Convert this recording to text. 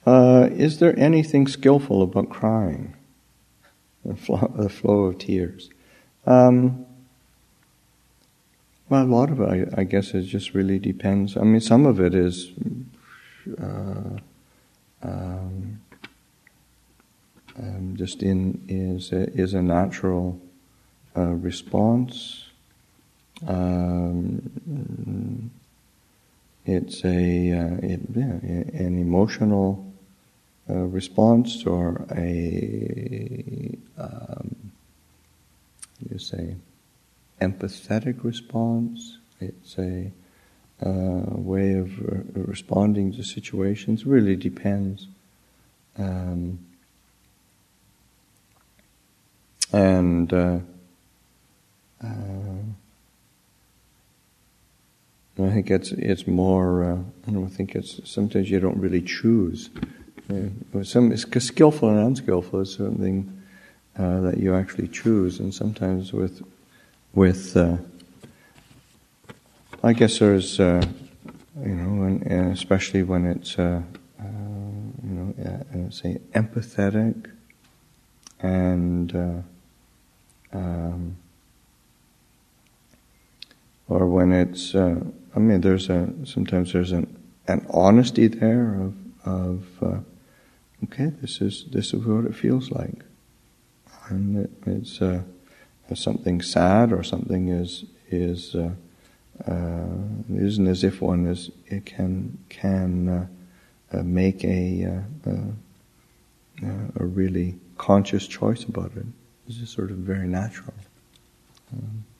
Is there anything skillful about crying? The flow of tears. Well, a lot of it, I guess, it just really depends. I mean, some of it is just is a natural response. It's an emotional response, or empathetic response. It's a way of responding to situations. It really depends. I think it's more. I don't think it's sometimes you don't really choose. It's skillful and unskillful is something that you actually choose, and sometimes with I guess there's and especially when it's say empathetic and or when it's sometimes there's an honesty there of okay, this is what it feels like, and it's something sad or something isn't as if one can make a really conscious choice about it. It's just sort of very natural.